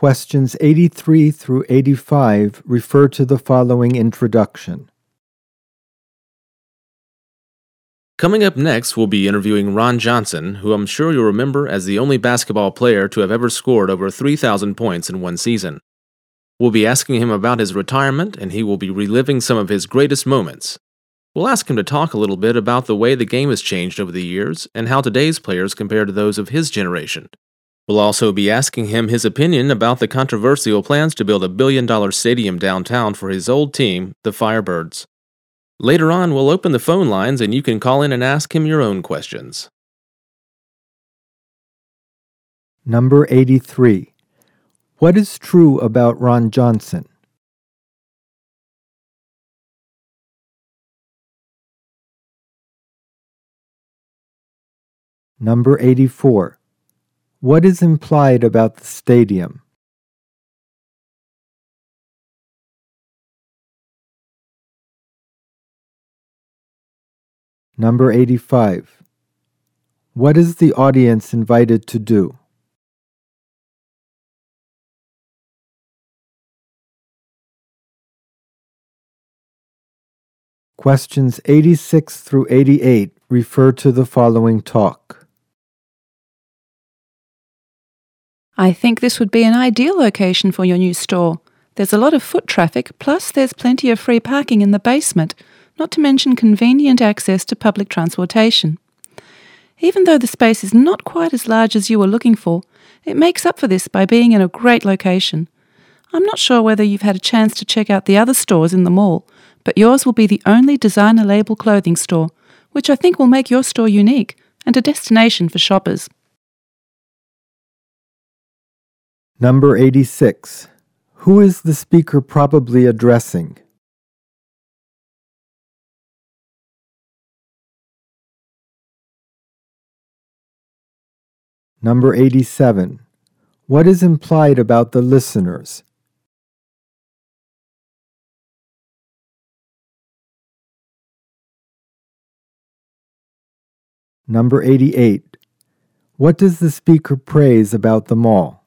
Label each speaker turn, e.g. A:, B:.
A: Questions 83 through 85 refer to the following introduction.
B: Coming up next, we'll be interviewing Ron Johnson, who I'm sure you'll remember as the only basketball player to have ever scored over 3,000 points in one season. We'll be asking him about his retirement, and he will be reliving some of his greatest moments. We'll ask him to talk a little bit about the way the game has changed over the years and how today's players compare to those of his generation. We'll also be asking him his opinion about the controversial plans to build a billion-dollar stadium downtown for his old team, the Firebirds. Later on, we'll open the phone lines and you can call in and ask him your own questions.
A: Number 83. What is true about Ron Johnson? Number 84. What is implied about the stadium? Number 85. What is the audience invited to do? Questions 86 through 88 refer to the following talk.
C: I think this would be an ideal location for your new store. There's a lot of foot traffic, plus there's plenty of free parking in the basement, not to mention convenient access to public transportation. Even though the space is not quite as large as you were looking for, it makes up for this by being in a great location. I'm not sure whether you've had a chance to check out the other stores in the mall, but yours will be the only designer label clothing store, which I think will make your store unique and a destination for shoppers.
A: Number 86. Who is the speaker probably addressing? Number 87. What is implied about the listeners? Number 88. What does the speaker praise about the mall?